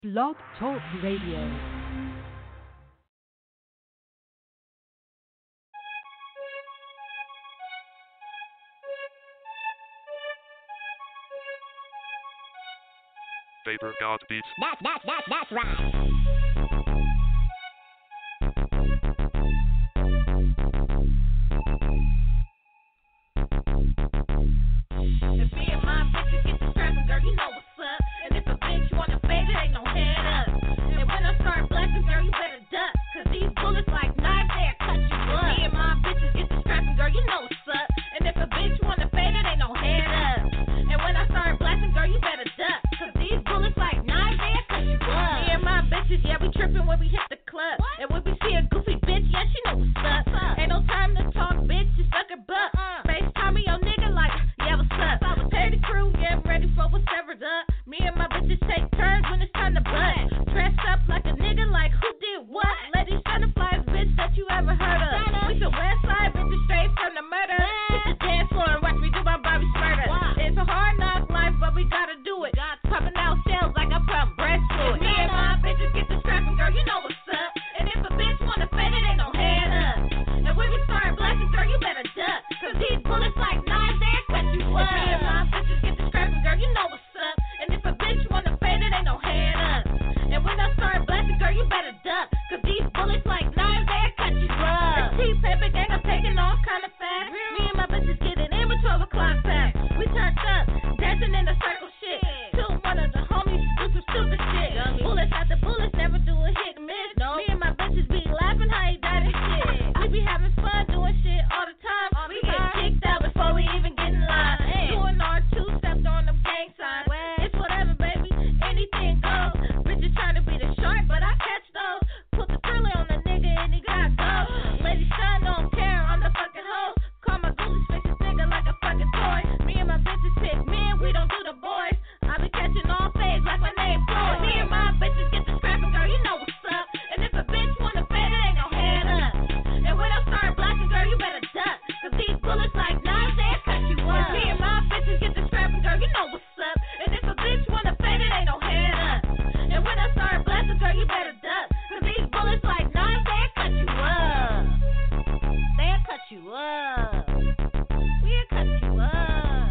Blog Talk Radio. Vapor God Beats. That's right. If me and my bitches get the scrapping, girl, you know what's up. And if a bitch wanna fade, it ain't no head up. And when I start blasting, girl, you better duck. Cause these bullets like knives, they'll cut you up. Me and my bitches get the scrapping, girl, you know what's up. And if a bitch wanna fade, it ain't no head up. And when I start blasting, girl, you better duck. Cause these bullets like knives, they'll cut you up. Me and my bitches, yeah, we tripping when we hit the club. And when we see a goofy bitch, yeah, she know what's up. Ain't no time to talk, bitch, you stuck her butt. FaceTime me your nigga like, yeah, what's up? Pay the crew, yeah, I'm ready for whatever's up. Me and my bitches take turns when it's time to butt. Dressed up like a nigga, like who did what? Ladies trying to fly bitch that you ever heard of. We some west side bitches straight from the murder. Hit the dance floor and watch me do my Bobby Smurder. It's a hard knock life, but we gotta do it. Popping out shells like I'm from Breastfluid. Me and my bitches get the scrapping, girl, you know what's up. And if a bitch wanna fade, it ain't no head up. And when we start blasting, girl, you better duck. Cause these bullets like knives, they'll cut you up. Me and my bitches get the scrapping, girl, you know what's up. And if a bitch wanna fade, it ain't no head up. And when I start blasting, girl, you better duck. Cause these bullets like knives, they'll cut you up. The T-Paper gang, I'm taking off kinda fast. Me and my bitches getting in with 12 o'clock pack. We turned up, dancing in the circle shit. Till one of the homies do some stupid shit. Bullets after bullets, never do a hit and miss. Me and my bitches be laughing how he died and shit. We be having fun doing shit all the time. We get kicked out before we even get in line. Doing our two-steps on them gang signs. It's whatever, baby, anything goes. Bitches trying to be the shark, but I catch those. Put the thriller on the nigga and he got gold. Lady Shine don't care, I'm the fucking hoe. Call my ghoulies, fix this nigga like a fucking toy. Me and my bitches pick men, we don't do the boys. I be catching all fades like my name Floyd. Me and my bitches get the scrapping, girl, you know what's up. And if a bitch wanna fade, it ain't no head up. And when I start blasting, girl, you better duck. Cause these bullets like knives, they'll cut you up. Me and my bitches get the scrapping, girl, you know what's up. And if a bitch wanna fade, it ain't no head up. And when I start blasting, girl, you better duck. Cause these bullets like knives, they'll cut you up. They'll cut you up. We'll cut you up.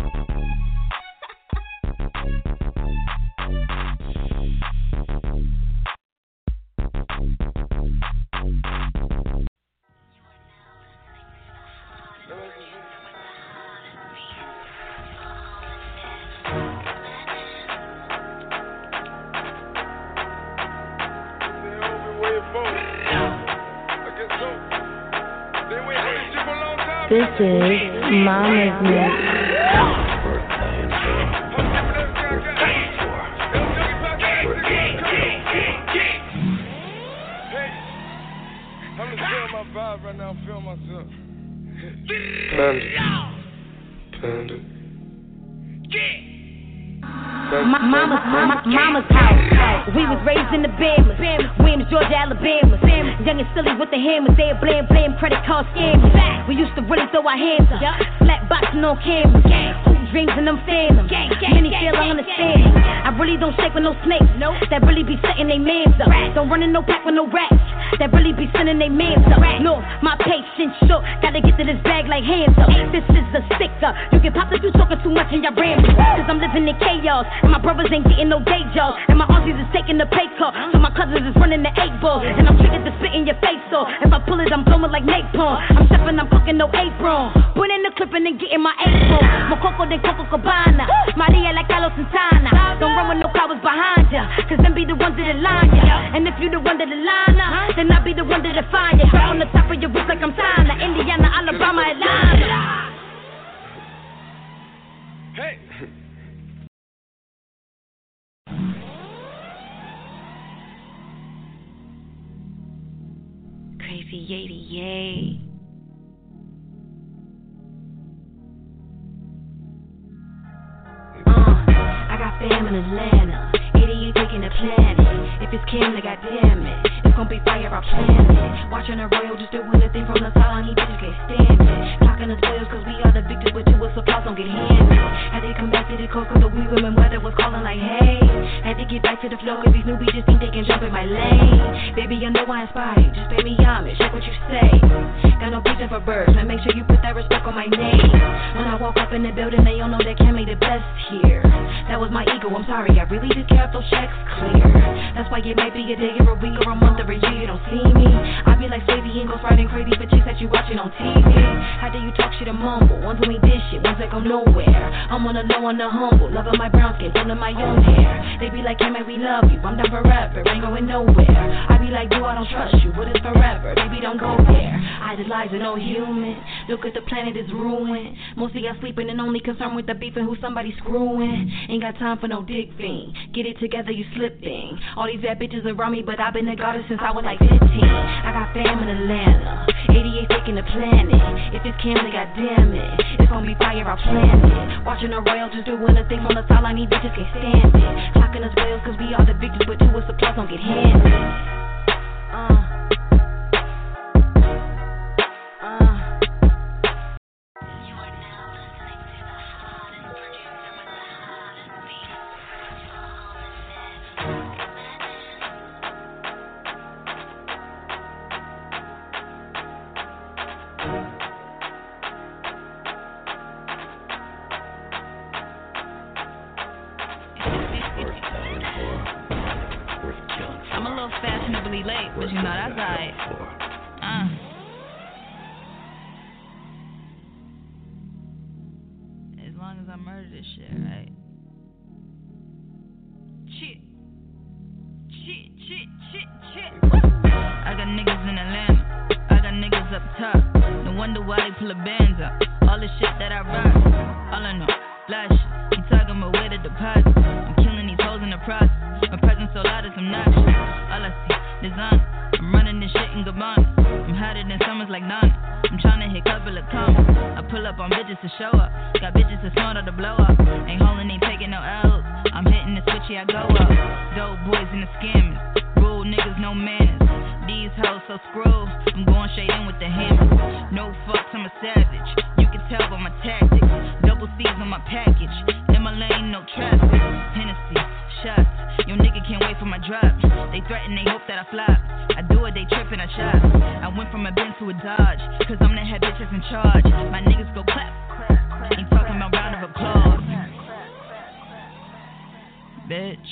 This is Mama's Mix. I'm just feeling my vibe right now. I'm feeling myself. Panda. Mama's house. We was raised in the Bahamas, Williams, Georgia, Alabama. Young and silly with the hammers, they a blam, credit card scammers. We used to really throw our hands up, flat boxing on cameras. Hoop dreams and them phantoms. Many feel I understand them. I really don't shake with no snakes, that really be setting they mans up. Don't run in no pack with no rats, that really be sending they mans up. No, my patience short, gotta get to this bag like hands up. This is a sticker, you can pop if you talking too much and y'all rambling. Cause I'm living in chaos, and my brothers ain't getting no day jobs. And my aunties is taking the pay cut, so my cousins is running the 8 ball. And I'm triggered to spit in your face off. If I pull it, I'm blowing like napalm. I'm chefing, I'm cooking no apron. Put in the clip and then getting my apron. More cocoa than Coco Cabana. Maria like Carlos Santana. Don't run with no cowards behind ya, cause them be the ones that line ya. And if you the one that line ya, then I be the one that define ya. Strap on the top of your wrist like I'm China. Indiana, Alabama, Atlanta. Hey. Crazy Yady, yay. I got fam in Atlanta, 88 taking the planet. If it's Kim, then goddamn it, it's gonna be fire, I plan it. Watching a royal just doing the thing from the sideline, he bitches can't stand it. Clocking us bills cause we are the victors, but you with supplies don't get handed. Had to come back to the coast cause the wee women weather was calling like hey. Had to get back to the flow cause these newbies just think they can jump in my lane. Baby, I know I inspire you, just pay me homage, check what you say. Got no reason for birds, now make sure you put that respect on my name. When I walk up in the building, they all know that Cam made the best here. That was my ego, I'm sorry, I really just care if those checks clear. That's why it may be a day or a week or a month or a year, you don't see me. I be like Slavey and Ghost riding crazy for chicks that you watching on TV. How do you talk shit and mumble? Ones who ain't this shit, ones that go nowhere. I'm on the low, on the humble, loving my brown skin, pulling my own hair. They be like, Cam, we love you, I'm down forever, ain't going nowhere. I be like, dude, I don't trust you, but it's forever, baby, don't go there. Idolize no human, look at the planet, it's ruined. Mostly I sleeping and only concerned with the beef and who somebody screwing. Ain't got time for no dick fiend, get it together, you slipping. All these bad bitches around me, but I've been a goddess since I was like 15. I got fam in Atlanta, 88 taking the planet. If it's Camden, goddamn it, it's gonna be fire, I planned it. Watching the royal just doing the thing from the sideline, these bitches can't stand it. Clocking us bills cause we are the victors, but you with supplies don't get handed. I'm a little fashionably late, but you know that's alright. As long as I murder this shit, right? Shit. I got niggas in Atlanta, I got niggas up top. No wonder why they pull the bands up. All the shit that I rock, all I know, flash. You talking about where to deposit. I'm killing these hoes in the process. My presence so loud it's obnoxious. All I see, designer. I'm running this shit in Gabbana. I'm hotter than summers like Nana. I'm tryna hit couple of commas. I pull up on bitches to show up. Got bitches to smart or to blow up. Ain't holding, ain't taking no L's. I'm hitting the switchy, I go up. Dope boys in the scammers. Rude niggas, no manners. These hoes so screwed. I'm going straight in with the hammer. No fucks, I'm a savage. You can tell by my tactics. Double C's on my package. In my lane, no traffic. Hennessy, shots. Your nigga can't wait for my drop. They threaten, they hope that I flop. I do it, they trippin', I shot. I went from a Benz to a Dodge, cause I'm the head bitch that's in charge. My niggas go clap. Ain't talking about round of applause. Bitch.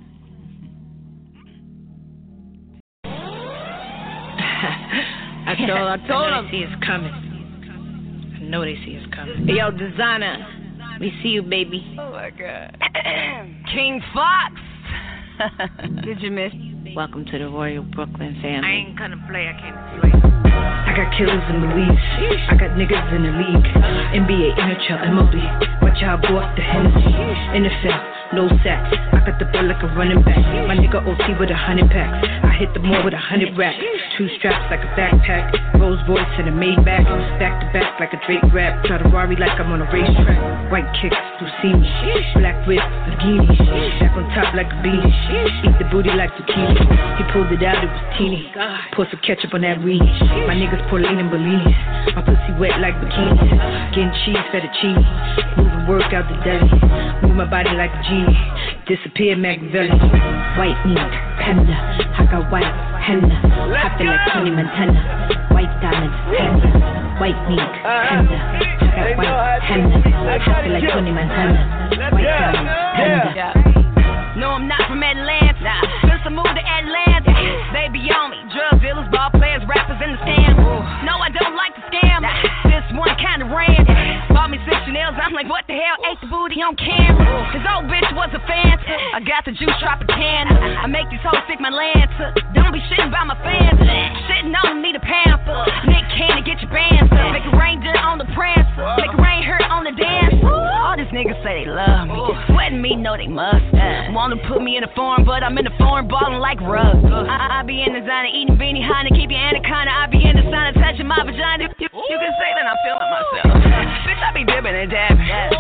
I told them. See it's coming. I know they see it's coming. Yo, designer, we see you, baby. Oh my God. King Fox. Did you miss? Welcome to the Royal Brooklyn family. I ain't gonna play, I can't play. I got killers in the league. I got niggas in the league. NBA, NHL, MLB. Watch how I go off the Hennessy. NFL. No sacks, I got the ball like a running back. My nigga OT with 100 packs. I hit the mall with 100 racks. 2 straps like a backpack. Rolls Royce and a Maybach. Back to back like a Drake rap. Try to Rari like I'm on a racetrack. White kicks, you see me. Black whip, bikini. Back on top like a beanie. Eat the booty like zucchini. He pulled it out, it was teeny. Pour some ketchup on that weenie. My niggas pour lean and bellinis. My pussy wet like bikinis. Getting cheese, fettuccine. Moving work out the deli. Move my body like a genie. Disappear Machiavelli. White meat, panda. I got white henna. Happy like Tony Montana. White diamonds, panda. White meat, panda. I got white henna. Happy like Tony Montana. White diamonds, panda. No, I'm not from Atlanta. Since I moved to Atlanta, they be on me. Drug dealers, ball players, rappers in the stand. No, I don't like to scam. This one kind of ran. Bought me 6 Chanels, I'm like, what the hell? Ate the booty on camera. His old bitch was a fan. I got the juice Tropicana. I make these hoes stick my Lancer. Don't be shitting by my fans. Shitting on me, the Panther. Nick Cannon, get your bands up. Make it rain dirt on the Prancer. Make it rain hurt on the dance. All these niggas say they love me. Sweating me, know they must. Wanna put me in a form, but I'm in the form ballin' like rug. I be in the designer, eating beanie Honda, keep your anaconda. I be in the sauna, touching my vagina. You can say that I'm feeling myself. Bitch, I be dipping and dabbing. Took a new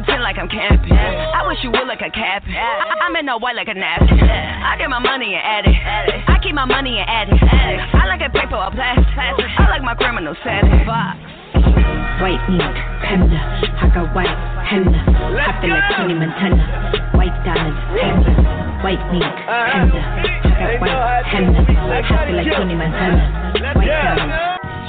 tent like I'm camping. I wish you would like a cap. I'm in no white like a napkin. I get my money and add it. I keep my money and add it. I like a paper or plastic. I like my criminal setting. White meat, panda. I got white henna. I feel like Tony Montana. White diamonds, panda. White meat, panda. I got white henna. I feel like Tony Montana. White diamonds.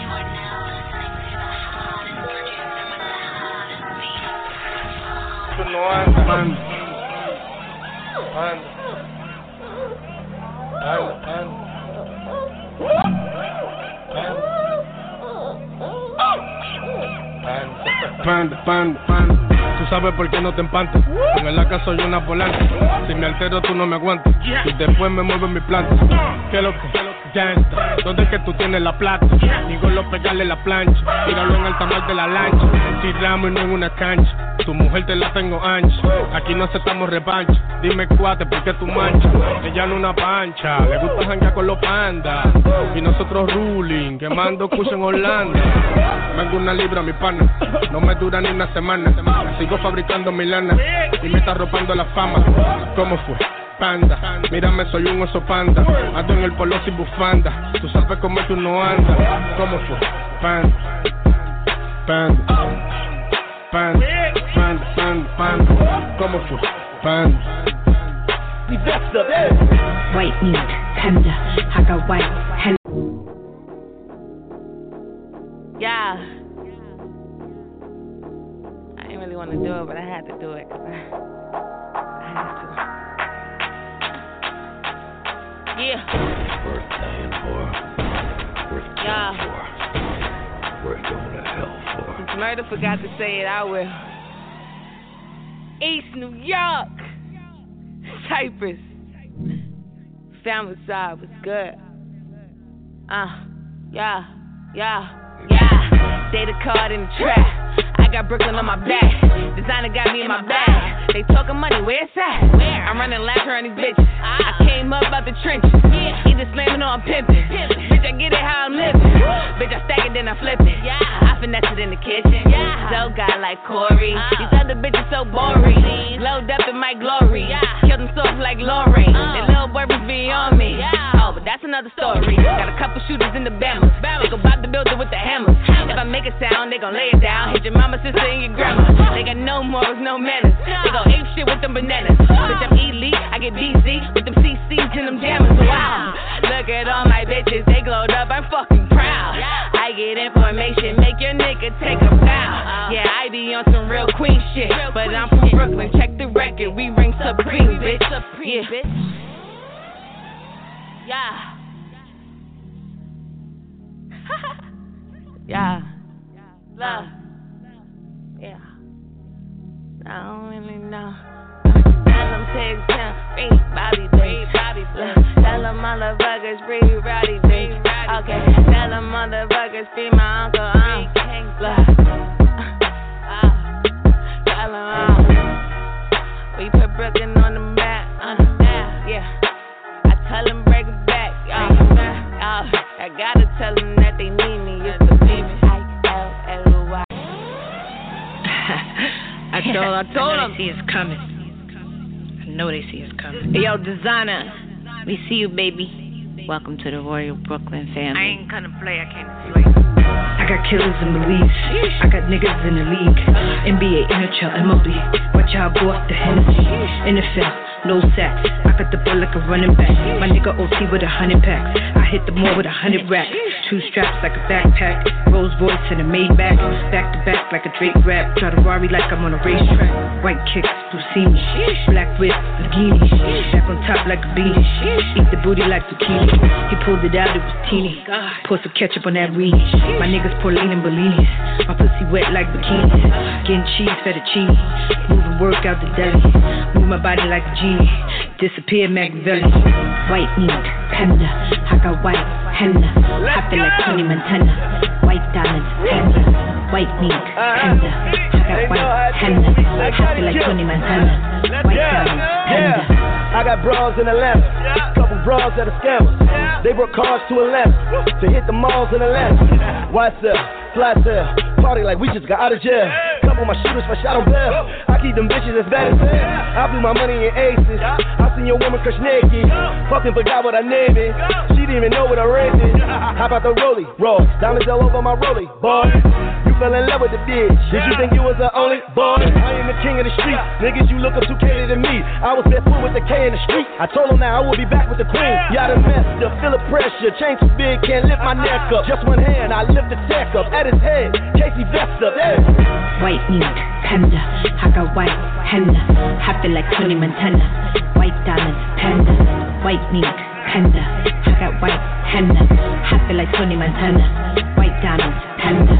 Panda. Tú sabes por qué no te empantas. Con el AK soy una volante. Si me altero tú no me aguantas. Y después me muevo en mi planta. ¿Qué lo que? Gangsta. ¿Dónde es que tú tienes la plata? Digo lo pegarle la plancha. Tíralo en el tamal de la lancha. Tiramos y no en una cancha. Tu mujer te la tengo ancha. Aquí no aceptamos revancha. Dime cuate, ¿por qué tú manchas? Ella no una pancha. Le gusta janguear con los pandas. Y nosotros ruling, quemando cucho en Holanda. Vengo una libra, mi pana. No me dura ni una semana. Sigo fabricando mi lana. Y me está arropando la fama. ¿Cómo fue? Panda, mírame, soy un oso panda. Ando en el polo sin bufanda. Tú sabes cómo tú no andas. ¿Cómo fue? Panda. ¿Cómo fue? Panda. White meat, panda. I got white henna. Yeah. I didn't really want to do it, but I had to do it. I had to. Yeah. Worth dying for. Worth killing for. Worth going to hell for. Since Murder forgot to say it, I will. East New York. Cypress. Family side was good. Yeah. Data card in the trap. I got Brooklyn on my back. Designer got me in my bag. They talking money, where it's at? I'm running laps around these bitches. I came up out the trenches. Either slamming or I'm pimping. Bitch, I get it how I'm living. Bitch, I stack it, then I flip it. I finesse it in the kitchen. So guy like Corey. These other bitches so boring. Load up in my glory. Killed them soft like Lorraine. They little boys be on me. Oh, but that's another story. Got a couple shooters in the Bamas. They gon' bob the building with the hammers. If I make a sound, they gon' lay it down. Hit your mama, sister, and your grandma. They got no morals, no manners. They gon' ape shit with them bananas. Bitch, I'm elite. I get BC with them CCs and them jammers. Wow. Look at all my bitches. They glowed up. I'm fucking proud. I get information. Make your nigga take a bow. Yeah, I be on some real queen shit. But I'm from Brooklyn. Check the record. We ring supreme, bitch. Yeah. Love. Yeah. I don't really know. Tell them pigs down, free Bobby B. Tell them motherfuckers free Roddy B. Okay. Tell them motherfuckers free my uncle. Tell them we put Brooklyn on the map. Yeah. I tell them break it back. I gotta tell them that they need me. It's the baby. I-L-L-Y. I told them. I see it's coming. I know they see it's coming. Yo, Designer, we see you, baby. Welcome to the Royal Brooklyn family. I ain't gonna play, I can't sleep. I got killers in the league. I got niggas in the league. NBA, NHL, MLB. Watch how I go off the Hennessy. NFL, no sacks. I got the ball like a running back. My nigga OT with 100 packs. I hit the mall with 100 racks. 2 straps like a backpack. Rolls Royce and a Maybach. Back to back like a Drake rap. Try to Rari like I'm on a racetrack. White kicks, blue seamy. Black whip, Lamborghini. Back on top like a beanie. Eat the booty like zucchini. He pulled it out, it was teeny. Pour some ketchup on that weenie. My niggas Pauline and Bellinis. My pussy wet like bikinis. Getting cheese, fettuccine. Moving work out the deli. Move my body like a genie. Disappear Machiavelli. White meat, panda. I got white henna. I feel like Tony Montana. White diamonds, panda. White meat, panda. I got white henna. I feel like Tony Montana. White diamonds, panda. I got bras in Atlanta, couple bras that are scammers. They brought cars to Atlanta to hit the malls in Atlanta. YSL, fly sale, party like we just got out of jail. Couple my shooters for Shadow Bell. I keep them bitches as bad as hell. I blew my money in aces. I seen your woman crush naked. Fucking forgot what I named it. She didn't even know what I raised it. How about the rollie? Roll. Diamonds all over my rollie. Boy, you fell in love with the bitch. Did you think you was the only boy? I am the king of the street. Niggas, you look up too catered than me. I was barefoot with the K in the street. I told him now I will be back with the queen. Y'all done messed up, feel the pressure. Chain too big, can't lift my neck up. Just one hand, I lift the tech up. At his head, Casey vest up. White meat, panda. I got white henna. Happy like Tony Montana. White diamonds, panda. White meat, panda. I got white henna. Happy like Tony Montana. White diamonds, panda.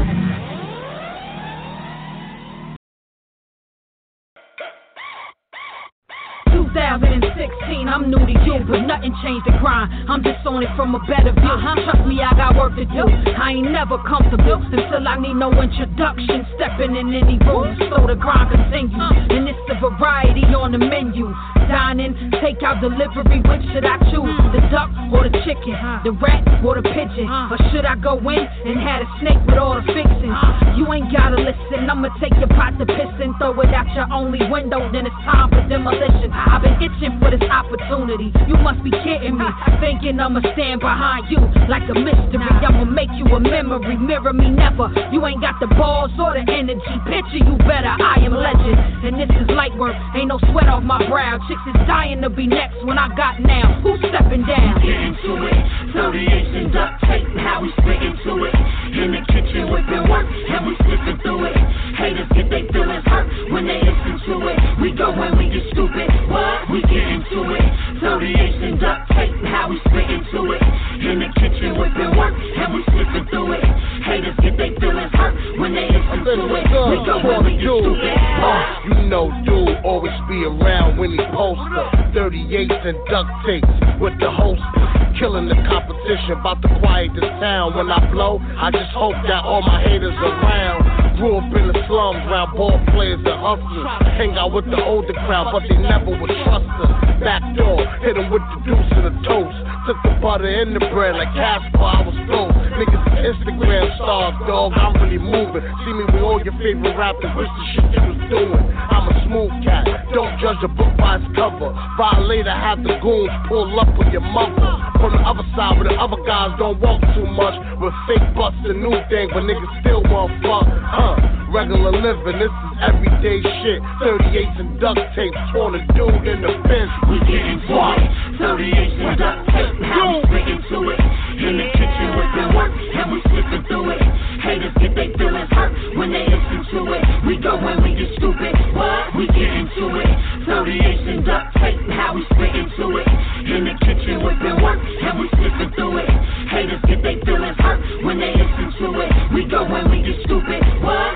2016, I'm new to you, but nothing changed the grind. I'm just on it from a better view. Trust me, I got work to do. I ain't never comfortable until I need no introduction. Stepping in any room, so the grind continues. And it's a variety on the menu. Dining, takeout, delivery, which should I choose? The duck or the chicken? The rat or the pigeon? Or should I go in and have a snake with all the fixings? You ain't gotta listen, I'ma take your pot to piss and throw it out your only window, then it's time for demolition. I've been itching for this opportunity. You must be kidding me, thinking I'ma stand behind you like a mystery. I'ma make you a memory, mirror me never. You ain't got the balls or the energy. Picture you better, I am legend. And this is light work, ain't no sweat off my brow. Chicks is dying to be next when I got now. Who's stepping down? Get into it, 38s and duct tape, how we spit into it. In the kitchen whipping work, and we slipping through it. Haters get they feelings hurt when they listen to it. We go when we get stupid, what? We get into it, 38s and duct tape, how we spit into it. In the kitchen whipping work, and we slipping through it. Haters get they feelings hurt when they listen to it. We go when we get stupid, you know dude always be around when he poster. 38s and duct tapes with the holster. Killing the competition, about to quiet this town. When I blow, I just hope that all my haters around. Grew up in the slums, round ball players and hustlers. Hang out with the older crowd, but they never would trust us. Back door, hit them with the deuce and the toast. Took the butter in the bread like Casper, I was close. Niggas Instagram stars, dog, I'm really moving. See me with all your favorite rappers, wish the shit you was doing. I'm a smooth cat, don't judge a book by its cover. Violator, have the goons pull up on your mother. From the other side where the other guys don't walk too much. With fake bust a new thing, but niggas still want fuck. Regular living, this is everyday shit. 38s and duct tape, torn a dude in the fence. We getting what? 38s and duct tape, how we spit into it. In the kitchen whipping work, and we slipping through it. Haters get they feelings hurt when they listen to it. We go when we get stupid, what? We get into it, 38s and duct tape, how we spit into it. In the kitchen whipping work, and we slipping through it. Haters get they feelings hurt when they listen to it. We go when we get stupid, what?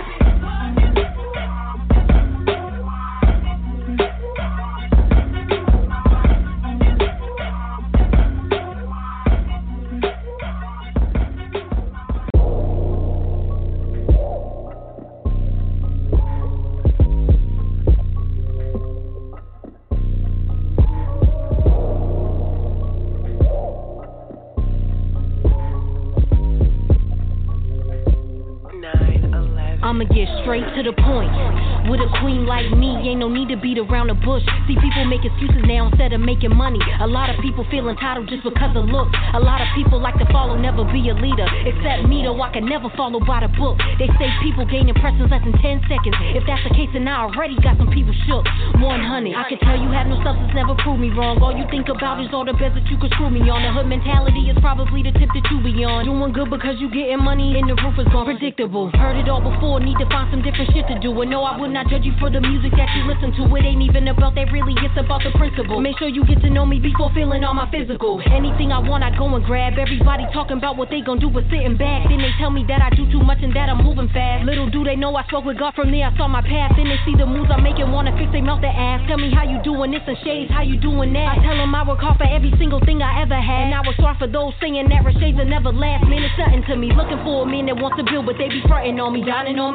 I'ma get straight to the point. With a queen like me, ain't no need to beat around the bush. See, people make excuses now instead of making money. A lot of people feel entitled just because of looks. A lot of people like to follow, never be a leader. Except me, though, I can never follow by the book. They say people gain impressions less than 10 seconds. If that's the case, then I already got some people shook. 100, I can tell you have no substance, never prove me wrong. All you think about is all the beds that you could screw me on. The hood mentality is probably the tip that you be on. Doing good because you getting money and the roof is gone. Predictable, heard it all before, need to find some different shit to do. And no, I would not judge you for the music that you listen to. It ain't even about that, really, it's about the principle. Make sure you get to know me before feeling all my physical. Anything I want, I go and grab. Everybody talking about what they gon' do with sitting back. Then they tell me that I do too much and that I'm moving fast. Little do they know I spoke with God, from there I saw my path. Then they see the moves I'm making, wanna fix they mouth, they ask. Tell me how you doing this and shades, how you doing that. I tell them I work hard for every single thing I ever had. And I was sorry for those saying that shades will never last. Man, it's nothing to me. Looking for a man that wants to build, but they be fronting on me, dining on me.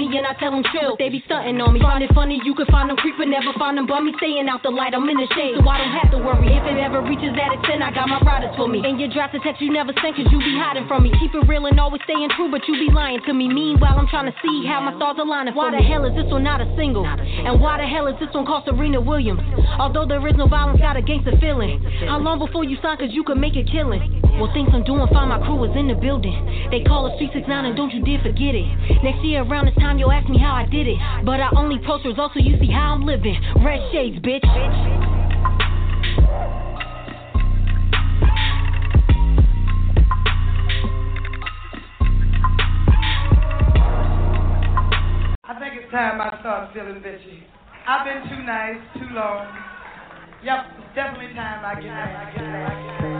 me and I tell them chill. They be stunting on me. Find it funny, you can find them creeping, never find them bummy. Staying out the light, I'm in the shade, so I don't have to worry. If it ever reaches that extent, I got my riders for me. And you drop the text you never sent, cause you be hiding from me. Keep it real and always staying true, but you be lying to me. Meanwhile, I'm trying to see how my stars aligning for me. Why the hell is this one not a single? And why the hell is this one called Serena Williams? Although there is no violence, got a gangster feeling. How long before you sign, cause you can make a killing? Well, things I'm doing fine, my crew is in the building. They call us 369 and don't you dare forget it. Next year around this time, you'll ask me how I did it. But I only post results so you see how I'm living. Red shades, bitch. I think it's time I start feeling bitchy. I've been too nice, too long. Yep, it's definitely time I get back.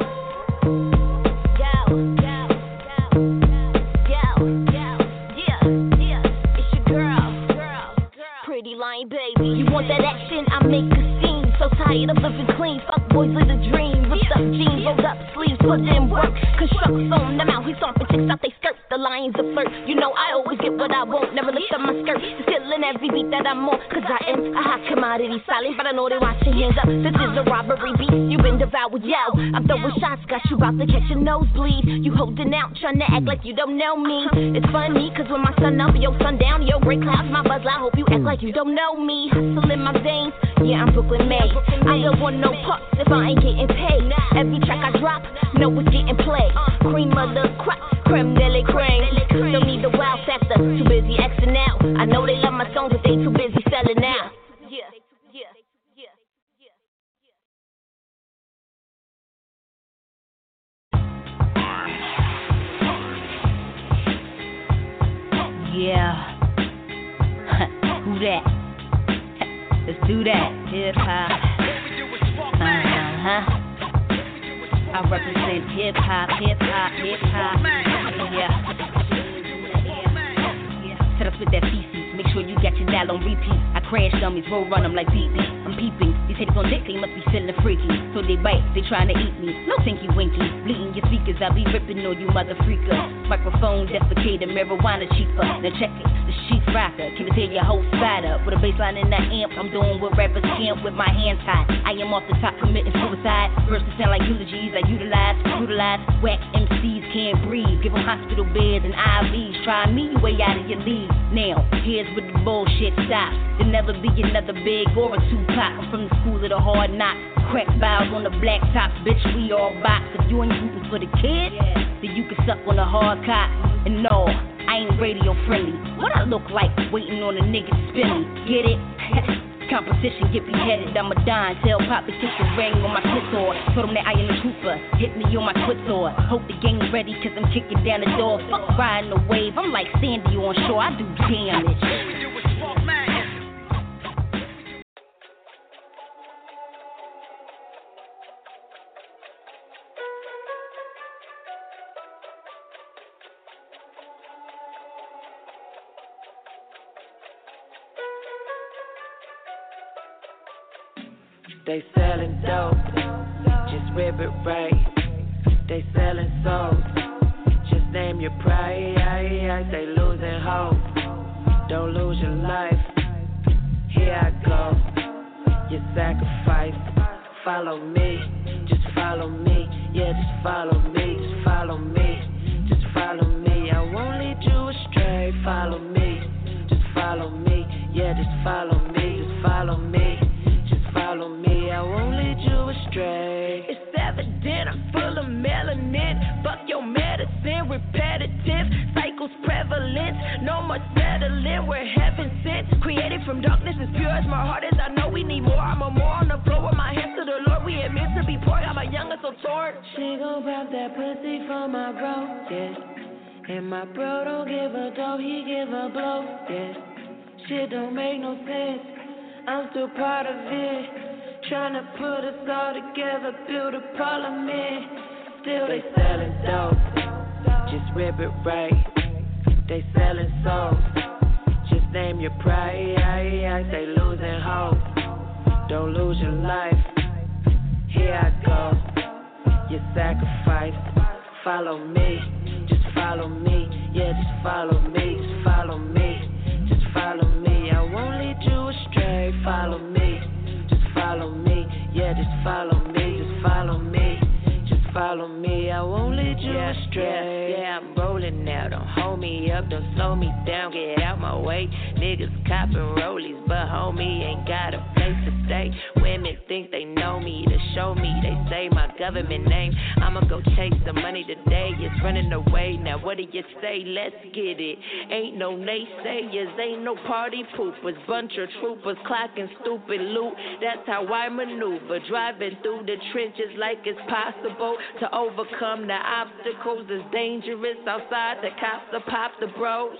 Lying baby, you want that action? I make a scene. So tired of living clean. Fuck boys live a dream. Ripped up jeans, rolled up sleeves, put in work. Constructs on them out, he stomping chicks out they skirt. The lions of flirt. You know I always get what I want. Never lift up my skirt. Still in every beat that I'm on. Cause I am a hot commodity. Silent, but I know they watching hands up. This is a robbery beat. You been devoured, yo. I'm throwing shots, got you about to catch a nosebleed. You holding out, trying to act like you don't know me. It's funny, cause when my sun up, your sun down, your gray clouds, my buzz loud. Hope you act like you don't know me. Hustle in my veins, yeah, I'm Brooklyn made. I don't want no pucks if I ain't getting paid. Every track I drop, know it's getting played. Cream of the crop, creme de la creme. Don't need the wow factor, too busy Xing out. I know they love my songs, but they too busy selling out. Yeah. Who that? Let's do that. Hip hop. I represent hip hop, hip hop, hip hop. Yeah. Set up with that feces. Make sure you got your dial on repeat. I crash dummies, roll run them like BB. I'm peeping. These haters on dick, they must be feeling freaky. So they bite, they trying to eat me. No tinky winky. Bleeding your speakers, I be ripping on you mother freakers. Microphone defecator, marijuana cheaper. Now check it, the sheet rocker. Can it tear your whole side up? With a bassline in the amp, I'm doing what rappers can't with my hands tied. I am off the top committing suicide. Verses sound like eulogies, I utilize. Whack MCs can't breathe. Give them hospital beds and IVs. Try me, way out of your league. Now, here's where the bullshit stops. There'll never be another Big or a Tupac. I'm from the school of the hard knocks. Crack bows on the black tops, bitch, we all box. If you ain't rooting for the kid, then you can suck on the hard cock. And no, I ain't radio friendly. What I look like waiting on a nigga to spin me? Get it? Competition get beheaded, I'm a dime. Tell Pop to kick the ring on my clitoris. Told him that I am a trooper, hit me on my Twitter. Hope the game ready, cause I'm kicking down the door. Fuck riding the wave, I'm like Sandy on shore, I do damage. They selling dope, just rip it right. They selling souls, just name your price. They losing hope, don't lose your life. Here I go, your sacrifice. Follow me, just follow me. Yeah, just follow me, just follow me, just follow me. I won't lead you astray. Follow me, just follow me. Yeah, just follow me, just follow me. Follow me, I won't lead you astray. It's evident I'm full of melanin. Fuck your medicine, repetitive. Cycles prevalent, no more settling. We're heaven sent, created from darkness as pure as my heart is. I know we need more. I'm a more on the floor with my hands to the Lord. We ain't meant to be poor. I'm a younger so torn. She gon' pop that pussy for my bro, yeah. And my bro don't give a dough, he give a blow, yeah. Shit don't make no sense. I'm still part of it, tryna put us all together, build a parliament. Still they selling dope, just rip it right. They selling souls, just name your price. They losing hope, don't lose your life. Here I go, your sacrifice. Follow me, just follow me. Yeah, just follow me, just follow me. follow me. I won't lead you astray. Follow me, just follow me. Yeah, just follow me, just follow me. Follow me, I won't lead you astray. Yeah, I'm rolling now, don't hold me up, don't slow me down, get out my way. Niggas copping rollies, but homie ain't got a place to stay. Women think they know me, to show me, they say my government name. I'ma go chase the money today, it's running away. Now what do you say? Let's get it. Ain't no naysayers, ain't no party poopers. Bunch of troopers clocking stupid loot. That's how I maneuver, driving through the trenches like it's possible to overcome the obstacles. It's dangerous outside, the cops will pop the bros.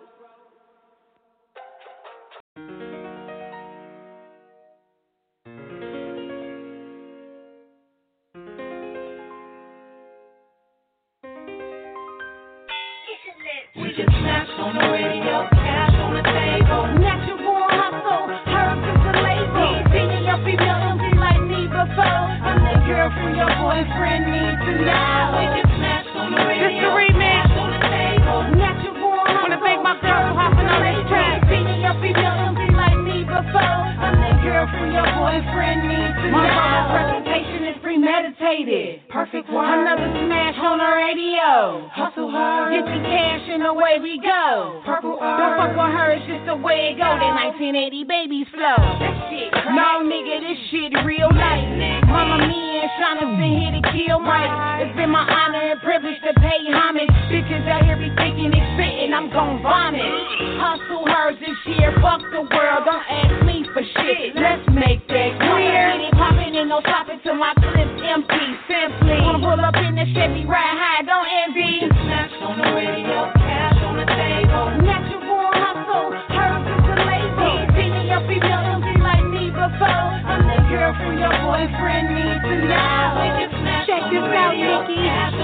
We just smashed on the radio, cash on the table. Natural hustle, herbs is the label. Singing your female empty like me before. I'm the girl from your boyfriend needs to know. We just smashed on the radio, this the remix. Cash on the table. Natural hustle, wanna thank my girl for hopping on this track. Singing your female empty like me before. I'm the girl from your boyfriend needs to know. My presentation is premeditated. Perfect word. Another smash on the radio. Hustle hard. Get the cash and away we go. Purple earth. Don't fuck with her, it's just the way it go. That 1980 babies flow. That shit crazy. No nigga, this shit real life. Mama, me and Shauna's been here to kill Mike. It's been my honor and privilege to pay homage. Bitches out here be thinking it's spitting, I'm gon' vomit. Hustle hers this year, fuck the world. Don't ask me for shit. Let's make that clear. Get it poppin' and no stopping till my clip's empty. Simply wanna pull up in the Chevy, ride high, don't envy. Smash on the radio, cash on the table. Natural hustle, herbs is the label. Singing your female empty like me before. I'm the girl from your boyfriend needs to know. Check this out, Nikki.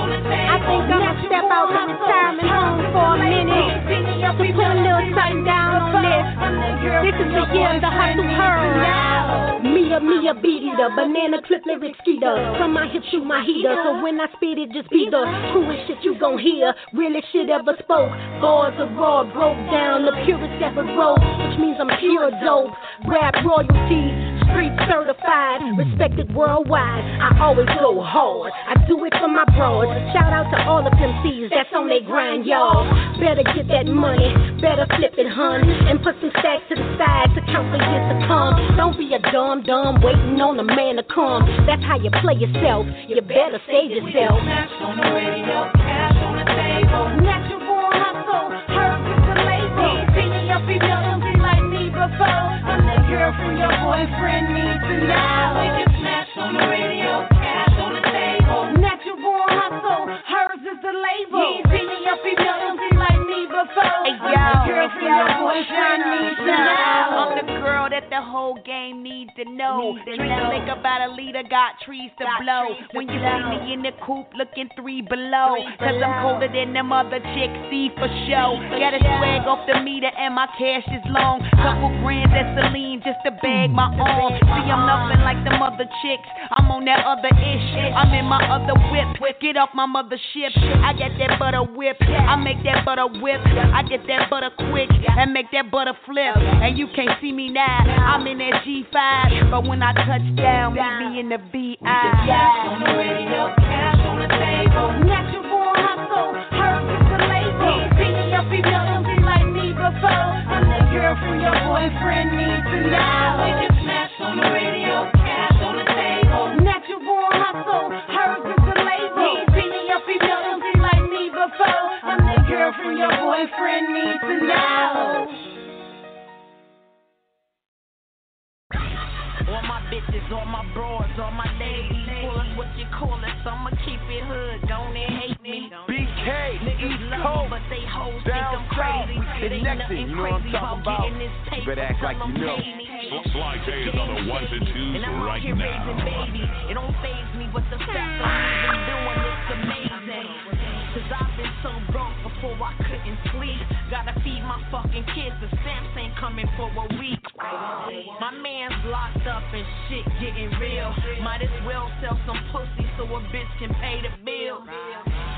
I think I'm gonna step out the retirement home for a minute to put a little something down on this. This is the year of the hustle her. Mia, beat eater, banana clip lyric skeeter. From my hip, shoot my heater. So when I spit it, just be the truest shit you gon' hear. Realest shit ever spoke. Bars are raw, broke down, the purest ever wrote, which means I'm pure dope. Rap royalty, street certified, respected worldwide. I always go hard. I do it for my bros. Shout out to all of them C's that's on they grind, y'all. Better get that money, better flip it, hun, and put some stacks to the side to count the years to come. Don't be a dumb waiting on a man to come. That's how you play yourself. You better save yourself. Smash on the radio, cash on the table. Natural hustle, herbs is the label. Singing your female empty like me before. I'm the girl from your boyfriend needs to know. We just smashed on the radio, cash on the table. Natural hustle, hers is the label. Singing your female empty like me before. Hey, yo, I'm the girl from your boyfriend needs to know. I'm the girl that the whole game needs to know. Drink liquor about a liter, got trees to blow. When you see me in the coupe looking 3 below, cause I'm colder than them other chicks, see for show. Got a swag off the meter and my cash is long. Couple grand at Celine just to bag my arm. See, I'm nothing like them other chicks, I'm on that other ish. I'm in my other whip, get off my mothership. I got that butter whip, I make that butter whip. I get that butter quick and make that butter flip. And you can't see me now, I'm in that G5. But when I touch down, meet me in the BI. Cash on the radio, cash on the table. Natural hustle, herbs is the label. Singing your female empty like me before. I'm the girl from your boyfriend needs to know. We just smashed on the radio, cash on the table. Natural hustle, herbs is the label. Singing your female empty like me before. I'm the girl from your boyfriend needs to know. All my bitches, all my bros, all my ladies. Pull us what you call us, I'ma keep it hood, don't it hate me. BK, niggas East love Coast, me, but they hoes think down I'm crazy. south, It ain't nothing you know what I'm crazy talking about about. getting this paper, Better act like you know. Sly K is on the ones and twos and I'm right out here raising now. babies. It don't faze me what the facts I'm even doing, it's amazing. Cause I've been so broke before I couldn't sleep. Gotta feed my fucking kids, the stamps ain't coming for a week. My man's locked up and shit getting real. Might as well sell some pussy so a bitch can pay the bill. Cause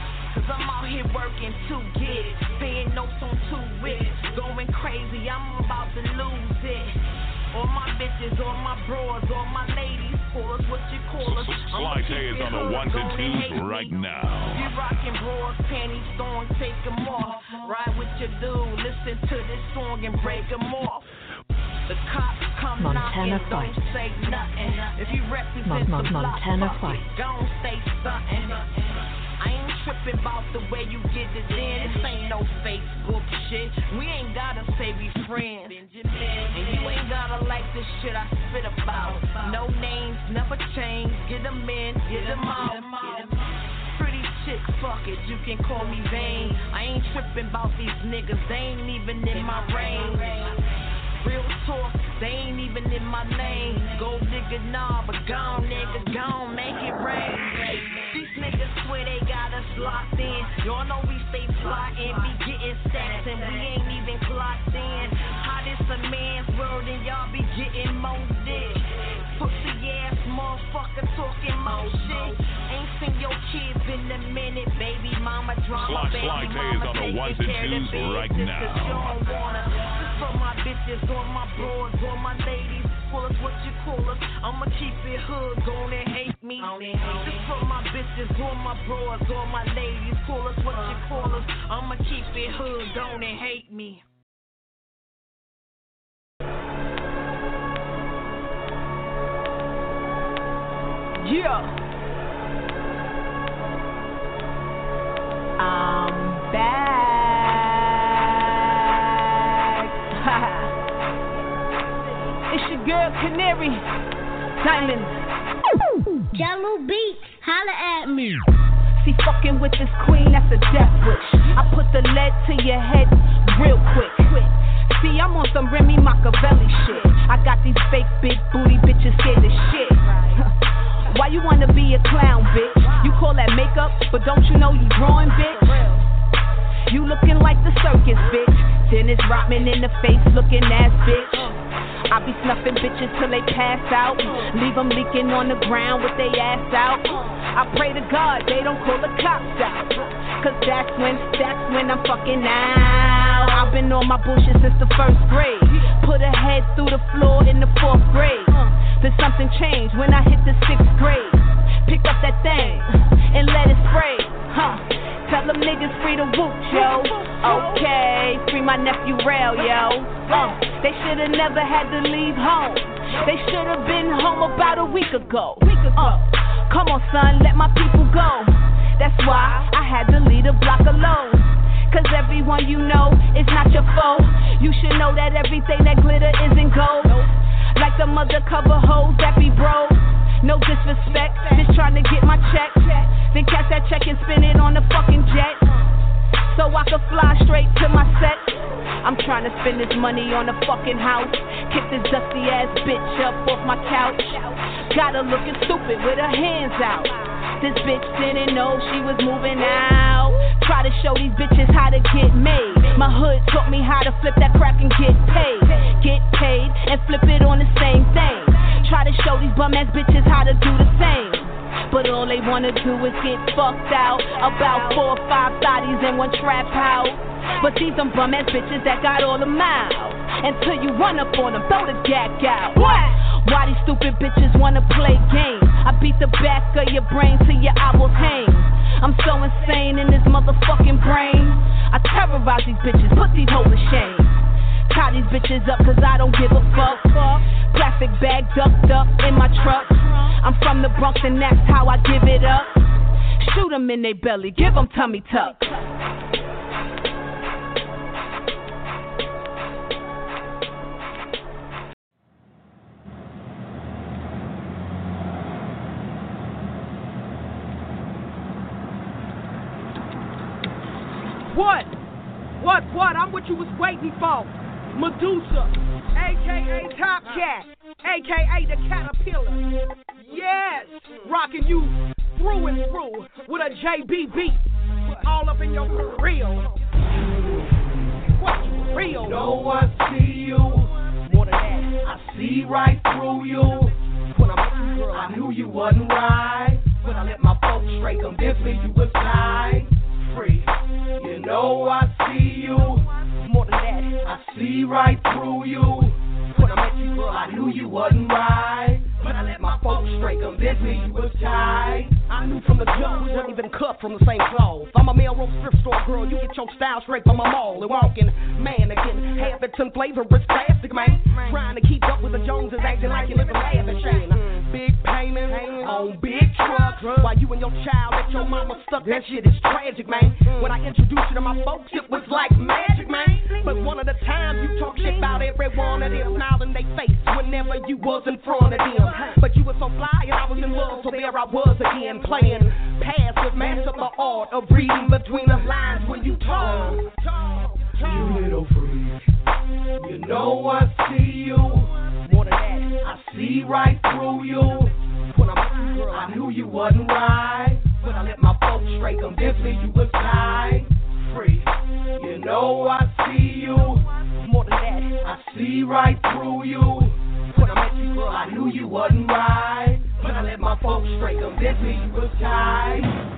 I'm out here working to get it. Paying notes on 2 whips. Going crazy, I'm about to lose it. All my bitches, all my bros, all my ladies, call us what you call us. Sly K is on the ones and twos right now. You rockin' bras, panties, thongs, take them off. Ride with your dude, listen to this song and break them off. The cops come knocking, don't say nothing. If you represent the block, don't say something. I ain't tripping about the way you get it in. This ain't no Facebook shit. We ain't gotta say we friends. And you ain't gotta like the shit I spit about. No names, never change. Get them in, get them out. Pretty chick, fuck it, you can call me vain. I ain't tripping about these niggas, they ain't even in my range. Real talk, they ain't even in my lane. Gold nigga, nah, but gone nigga, gone, make it rain. These niggas swear they got us locked in. Y'all know we stay plotting, be getting stacks, and we ain't even clocked in. How this a man's world and y'all be getting more dick. Pussy ass motherfucker talking more shit. Ain't seen your kids in a minute, baby mama drama, baby mama taking care of the business right now. Cause you don't wanna. This for my bitches, all my bros, all my ladies. Call us what you call us. I'ma keep it hood, gon' and hate me. This for my bitches, all my bros, all my ladies. Call us what you call us. I'ma keep it hood, gon' and hate me. Yeah. I'm back. It's your girl Canary Diamond. Jello Beats, holla at me. See, fucking with this queen, that's a death wish. I put the lead to your head real quick. See, I'm on some Remy Machiavelli shit. I got these fake big booty bitches scared as shit. Why you wanna be a clown, bitch? You call that makeup, but don't you know you drawing, bitch? You looking like the circus, bitch. Dennis Rodman in the face looking ass, bitch. I be snuffing bitches till they pass out. Leave them leaking on the ground with they ass out. I pray to God they don't call the cops out. Cause that's when I'm fucking out. I've been on my bullshit since the 1st grade. Put a head through the floor in the 4th grade. Then something changed when I hit the 6th grade. Pick up that thing and let it spray. Tell them niggas free to whoop, yo. Okay, free my nephew Rail, yo. They should've never had to leave home. They should've been home about a week ago. Come on, son, let my people go. That's why I had to leave the block alone. Cause everyone you know is not your foe. You should know that everything that glitter isn't gold. Like the mother cover hoes that be broke. No disrespect, just trying to get my check. Then catch that check and spin it on the fucking jet. So I can fly straight to my set. I'm trying to spend this money on a fucking house. Kick this dusty ass bitch up off my couch. Got her looking stupid with her hands out. This bitch didn't know she was moving out. Try to show these bitches how to get made. My hood taught me how to flip that crack and get paid. Get paid and flip it on the same thing. Try to show these bum ass bitches how to do the same. But all they wanna do is get fucked out. About 4 or 5 thotties in one trap house. But these them bum ass bitches that got all the mouth. Until you run up on them, throw the gag out. Why these stupid bitches wanna play games? I beat the back of your brain till your eyeballs hang. I'm so insane in this motherfucking brain. I terrorize these bitches, put these hoes to shame. Tie these bitches up cause I don't give a fuck. Plastic bag ducked up in my truck. I'm from the Bronx and that's how I give it up. Shoot them in their belly, give them tummy tuck. What? I'm what you was waiting for. Medusa, a.k.a. Top Cat, a.k.a. the Caterpillar. Yes, rocking you through and through with a JB beat. All up in your real. What's real? No one see you. More than that. I see right through you. When I met you, girl, I knew you wasn't right. When I let my folks straight convince me you was tight. free. You know I see you. More than that, I see right through you. When I met you, girl, I knew you wasn't right. But I let my folks straight convince me you was tight. I knew from the jump we weren't even cut from the same cloth. I'm a Melrose thrift store girl, you get your style straight from my mall. And walking mannequin, Hampton flavor, it's plastic, man. Trying to keep up with the Joneses, acting like you live in Lavish. Big payment on big trucks. While you and your child let your mama stuck, that shit is tragic, man. When I introduced you to my folks, it was like magic, man. But one of the times you talk shit about every one of them, smiling they face whenever you was in front of them. But you were so fly and I was in love, so there I was again, playing passive, master the art of reading between the lines when you talk. You little freak, you know I see you. More than that, I see right through you. When I met you, girl, I knew you wasn't right. But I let my folks straight convince me you was tight. Free, you know I see you. More than that, I see right through you. When I met you, girl, I knew you wasn't right. But I let my folks straight convince me you was tight.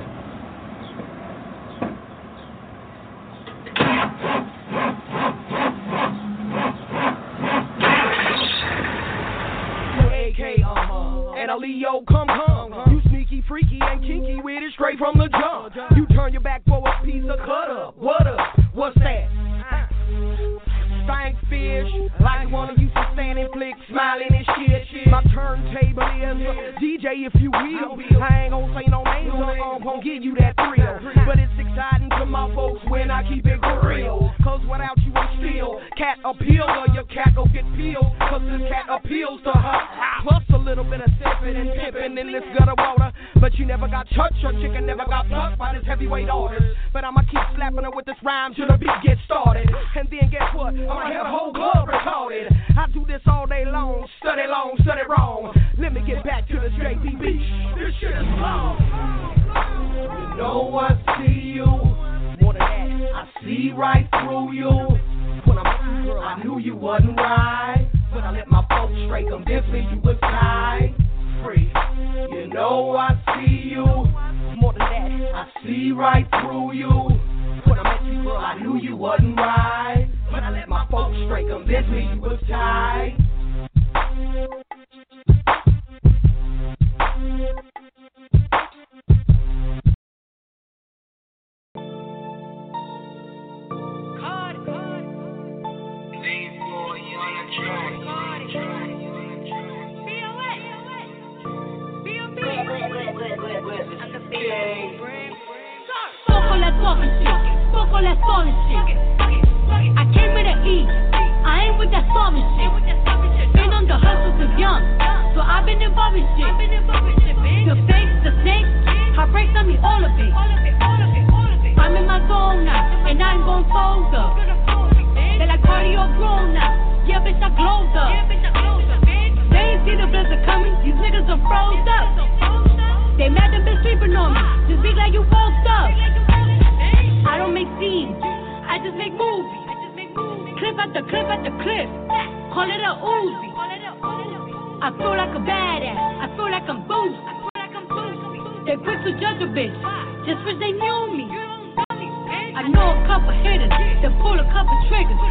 And a Leo, come. You sneaky, freaky, and kinky with it straight from the jump. You turn your back for a piece of cut up. What up? What's that? Stank fish, like one of you to stand and flick, smiling and shit. My turntable is a DJ, if you will. I ain't gon' say no names, I'm gon' give you that thrill. But it's exciting to my folks when I keep it real. Cause without you I'm still cat appeal, or your cat go get peeled. Cause this cat appeals to her. Plus a little bit of sipping and pippin' in this gutter water. But you never got touched, your chicken never got plucked by this heavyweight artist. But I'ma keep slapping her with this rhyme till the beat gets started. And then guess what? I'ma have a whole club recorded. I do this all day long, study wrong. Let me get back to the JPB. This shit is long. You know I see you. More than that, I see right through you. When I met you, girl, I knew you wasn't right. But I let my folks straight convince me you was tight. Free, you know I see you. More than that, I see right through you. When I met you, girl, I knew you wasn't right. But I let my folks straight convince me you was tight. Fuck all that falling shit. I came with an E. I ain't with that starving shit. Been on the hustle since young, so I've been involved in shit. The fakes, the snakes, heartbreaks on me, all of it. I'm in my zone now, and I ain't gon' fold up. They like cardio grown now. Yeah, bitch, I glowed up. They ain't see the blizzard coming. These niggas are froze up. They mad them been sleeping on me. Just be like you woke up. I don't make scenes, I just make movies. Clip after clip after clip. Call it a Uzi. I feel like a badass. I feel like I'm boozy. They quick to judge a bitch, just cause they knew me. I know a couple hitters that pull a couple triggers.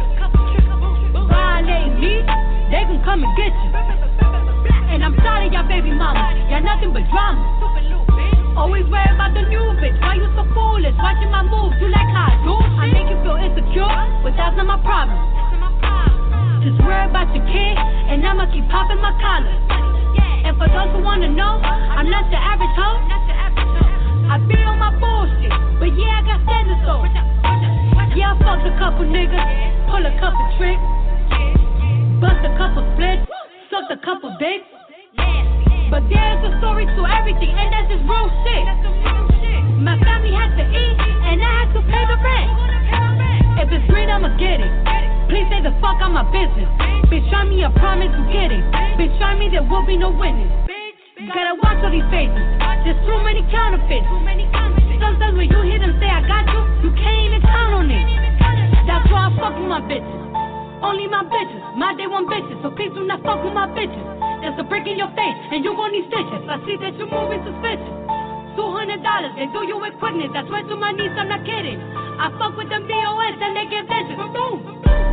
Violate me, they gon' come and get you. And I'm sorry, y'all baby mama, y'all nothing but drama. Always worry about the new bitch. Why you so foolish? Watching my moves, you like how I do? I make you feel insecure, but that's not my problem. Just worry about your kid, and I'ma keep popping my collar. And for those who wanna know, I'm not the average hoe. I be on my bullshit, but yeah, I got standards though. Yeah, I fucked a couple niggas, pull a couple tricks, bust a couple splits, sucked a couple dicks. But there's a story to everything, and that's just real shit. My family had to eat, and I had to pay the rent. If it's green, I'ma get it. Please say the fuck out my business. Bitch, try me, I promise you get it. Bitch, try me, there will be no winning. Gotta watch all these faces. There's too many counterfeits. Sometimes when you hear them say I got you, you can't even count on it. That's why I fuck with my bitches. Only my bitches, my day one bitches. So please do not fuck with my bitches. There's a brick in your face, and you gon' need stitches. I see that you're moving suspicious. $200, they do you with quickness. I swear to my niece, I'm not kidding. I fuck with them BOS and they get visits. Boom.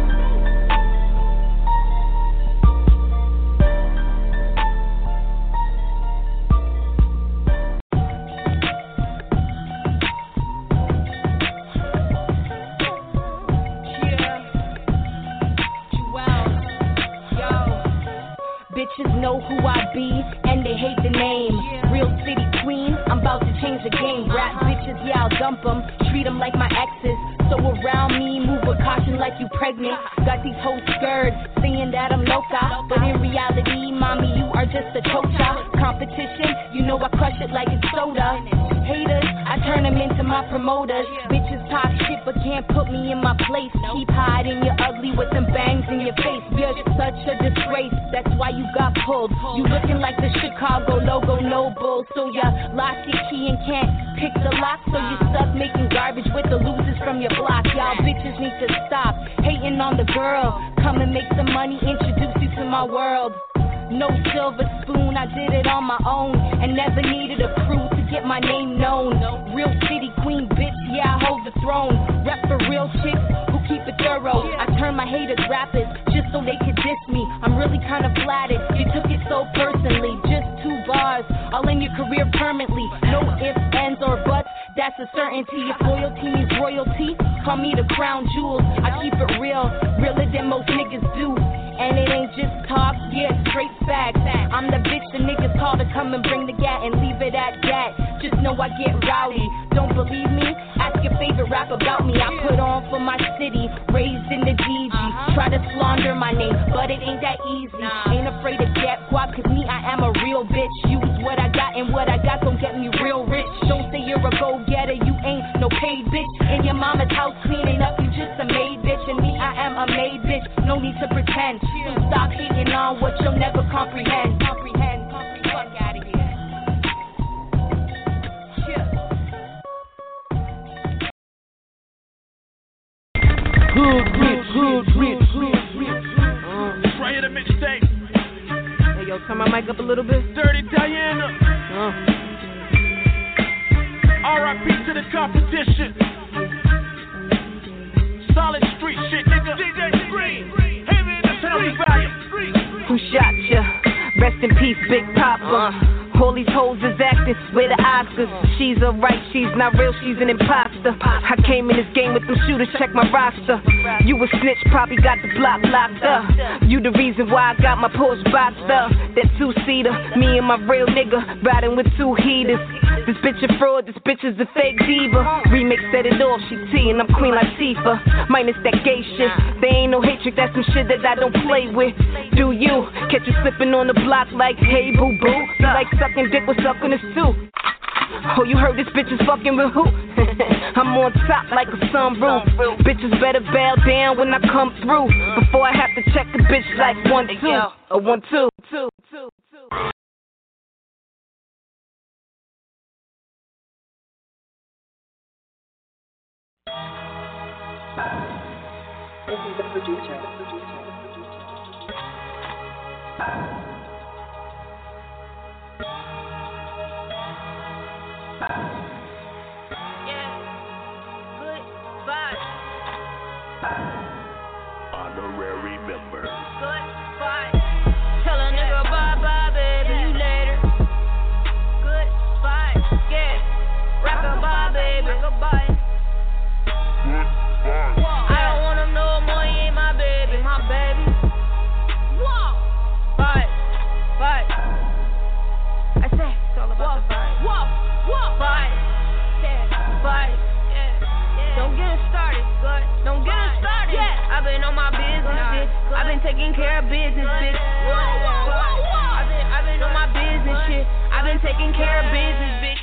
Bitches know who I be, and they hate the name. Real city queen, I'm about to change the game. Rap bitches, yeah, I'll dump them. Treat them like my exes. So around me, move with caution like you pregnant. Got these hoes scared, saying that I'm loca. But in reality, mommy, you are just a chocha. Competition, you know I crush it like it's soda. Haters, I turn them into my promoters. Bitches talk shit but can't put me in my place. Keep hiding, you're ugly with them bangs in your face. You're such a disgrace, that's why you got pulled. You looking like the Chicago logo, no bull. So you lost your key and can't pick the lock. So you stuck making garbage with the losers from your block. Y'all bitches need to stop hating on the girl. Come and make some money, introduce you to my world. No silver spoon, I did it on my own. And never needed a crew to get my name known. Real city queen, bitch, yeah, I hold the throne. Rep for real chicks who keep it thorough. I turn my haters rappers just so they could diss me. I'm really kind of flattered, you took it so personally. Just 2 bars, I'll end your career permanently. No ifs, ands, or buts, that's a certainty. If loyalty means royalty, call me the crown jewels. I keep it real, realer than most niggas do. And it ain't just talk, yeah, straight facts. I'm the bitch the niggas call to come and bring the gat and leave it at that. Just know I get rowdy. Don't believe me? Ask your favorite rap about me. I put on for my city, raised in the DG. Try to slander my name, but it ain't that easy. Ain't afraid to get guap, cause me, I am a real bitch. Use what I got, and what I got gon' get me real rich. Don't say you're a go-getter, you ain't no paid bitch. In your mama's house cleaning up, you just a maid bitch. And me, I am a maid bitch, no need to pretend. So stop hating on what you'll never comprehend. Fuck out of here. Good rich. It's right here the mixtape. Hey yo, turn my mic up a little bit. Dirty Diana. R.I.P. to the competition. Solid street shit, nigga. DJ Green. Hey man, tell me about it. Who shot ya? Rest in peace, Big Papa. All these hoes is acting, where the Oscars? She's alright, she's not real, she's an imposter. I came in this game with them shooters, check my roster. You a snitch, probably got the block locked up. You the reason why I got my Porsche boxed up. That 2-seater, me and my real nigga, riding with 2 heaters. This bitch a fraud, this bitch is a fake diva. Remix set it off, she T and I'm Queen Latifah. Minus that gay shit, there ain't no hatred, that's some shit that I don't play with. Do you catch you slipping on the block like, hey boo boo? You like sucking dick, what's up in the suit? Oh, you heard this bitch is fucking with who? I'm on top like a sunroof. Bitches better bow down when I come through. Before I have to check the bitch like 1, 2, or 1, 2, 2, 2, 2. This is the producer. Honorary member. Goodbye. Tell a nigga bye-bye, baby, you later. Goodbye. Yeah. Rock-a-bye, baby. Goodbye. I don't want him no more, he ain't my baby. My baby. Whoa. Bye. Bye. I say it's all about the vibe. Whoa. Bye. Yeah. Bye. Don't get it started, good. Don't get it started. Yeah. I've been on my business, bitch. I've been taking care of business, bitch. I've been on my business shit. I've been taking care of business, bitch.